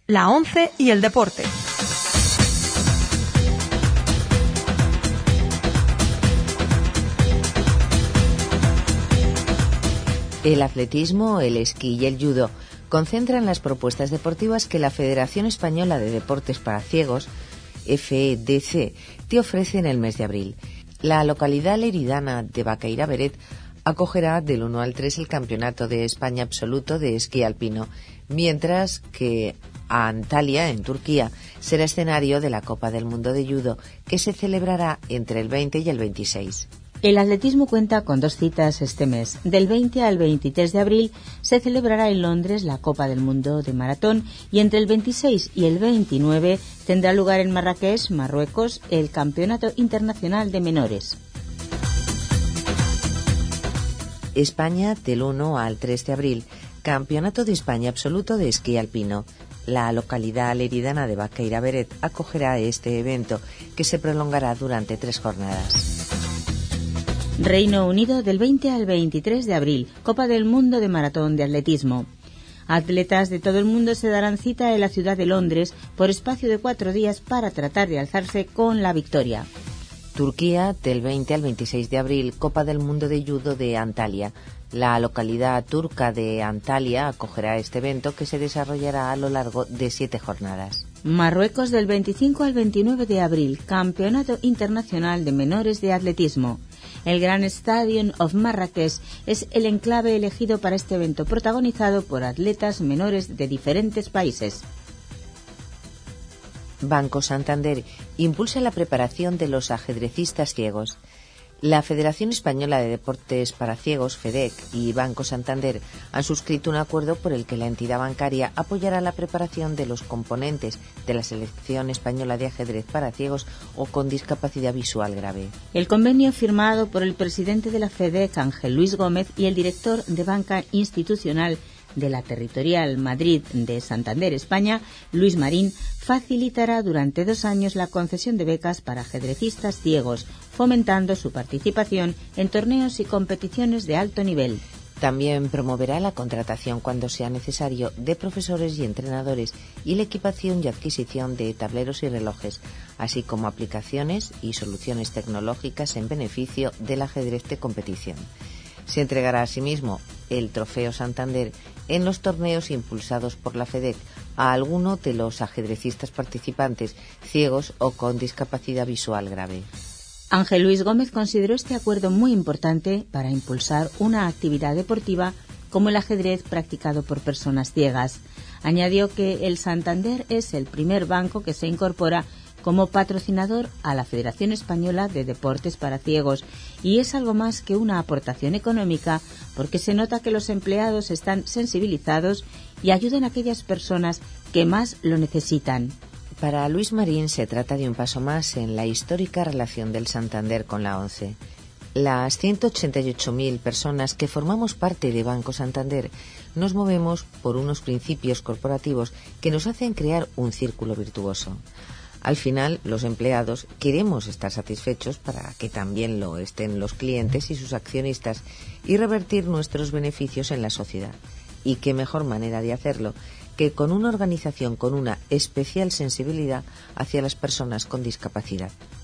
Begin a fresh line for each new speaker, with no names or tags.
la ONCE y el deporte.
El atletismo, el esquí y el judo concentran las propuestas deportivas que la Federación Española de Deportes para Ciegos, FEDC, te ofrece en el mes de abril. La localidad leridana de Baqueira-Beret acogerá del 1 al 3 el Campeonato de España Absoluto de Esquí Alpino, mientras que Antalya, en Turquía, será escenario de la Copa del Mundo de Judo, que se celebrará entre el 20 y el 26.
El atletismo cuenta con 2 citas este mes. Del 20 al 23 de abril se celebrará en Londres la Copa del Mundo de Maratón y entre el 26 y el 29 tendrá lugar en Marrakech, Marruecos, el Campeonato Internacional de Menores.
España, del 1 al 3 de abril, Campeonato de España Absoluto de Esquí Alpino. La localidad leridana de Baqueira-Beret acogerá este evento, que se prolongará durante 3 jornadas.
Reino Unido, del 20 al 23 de abril, Copa del Mundo de Maratón de Atletismo. Atletas de todo el mundo se darán cita en la ciudad de Londres por espacio de 4 días para tratar de alzarse con la victoria.
Turquía, del 20 al 26 de abril, Copa del Mundo de Judo de Antalya. La localidad turca de Antalya acogerá este evento, que se desarrollará a lo largo de 7 jornadas.
Marruecos, del 25 al 29 de abril, Campeonato Internacional de Menores de Atletismo. El Gran Stadium of Marrakech es el enclave elegido para este evento, protagonizado por atletas menores de diferentes países.
Banco Santander impulsa la preparación de los ajedrecistas ciegos. La Federación Española de Deportes para Ciegos, FEDEC, y Banco Santander han suscrito un acuerdo por el que la entidad bancaria apoyará la preparación de los componentes de la selección española de ajedrez para ciegos o con discapacidad visual grave.
El convenio, firmado por el presidente de la FEDEC, Ángel Luis Gómez, y el director de Banca Institucional de la Territorial Madrid de Santander, España, Luis Marín, facilitará durante 2 años la concesión de becas para ajedrecistas ciegos, fomentando su participación en torneos y competiciones de alto nivel.
También promoverá la contratación, cuando sea necesario, de profesores y entrenadores y la equipación y adquisición de tableros y relojes, así como aplicaciones y soluciones tecnológicas en beneficio del ajedrez de competición. Se entregará asimismo el Trofeo Santander en los torneos impulsados por la FEDEC a alguno de los ajedrecistas participantes ciegos o con discapacidad visual grave.
Ángel Luis Gómez consideró este acuerdo muy importante para impulsar una actividad deportiva como el ajedrez practicado por personas ciegas. Añadió que el Santander es el primer banco que se incorpora como patrocinador a la Federación Española de Deportes para Ciegos, y es algo más que una aportación económica, porque se nota que los empleados están sensibilizados y ayudan a aquellas personas que más lo necesitan.
Para Luis Marín se trata de un paso más en la histórica relación del Santander con la ONCE. Las 188.000 personas que formamos parte de Banco Santander nos movemos por unos principios corporativos que nos hacen crear un círculo virtuoso. Al final, los empleados queremos estar satisfechos para que también lo estén los clientes y sus accionistas, y revertir nuestros beneficios en la sociedad. Y qué mejor manera de hacerlo que con una organización con una especial sensibilidad hacia las personas con discapacidad.